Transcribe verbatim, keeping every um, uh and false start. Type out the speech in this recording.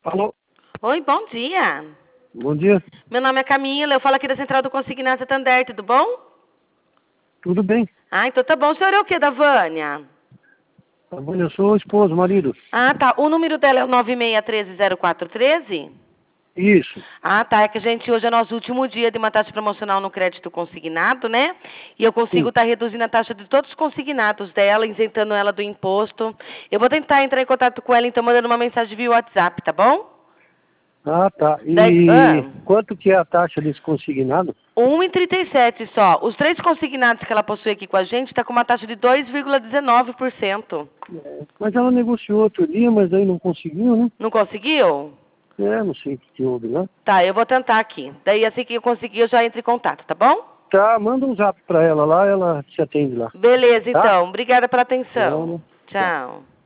Alô? Oi, bom dia. Bom dia. Meu nome é Camila, eu falo aqui da Central do Consignado Santander, tudo bom? Tudo bem? Ah, então tá bom. O senhor é o quê, da Vânia? Tá bom, eu sou o esposo, marido. Ah, tá. O número dela é o nove seis um três zero quatro um três? Isso. Ah, tá. É que a gente hoje é nosso último dia de uma taxa promocional no crédito consignado, né? E eu consigo Sim. estar reduzindo a taxa de todos os consignados dela, isentando ela do imposto. Eu vou tentar entrar em contato com ela, então, mandando uma mensagem via WhatsApp, tá bom? Ah, tá. Daí, E ah, quanto que é a taxa desse consignado? um e trinta e sete só. Os três consignados que ela possui aqui com a gente está com uma taxa de dois vírgula dezenove por cento. É, mas ela negociou outro dia, mas aí não conseguiu, né? Não conseguiu? É, não sei o que houve, né? Tá, eu vou tentar aqui. Daí, assim que eu conseguir, eu já entro em contato, tá bom? Tá, manda um zap pra ela lá, ela te atende lá. Beleza, Tá? então. Obrigada pela atenção. Vamos. Tchau. Tchau.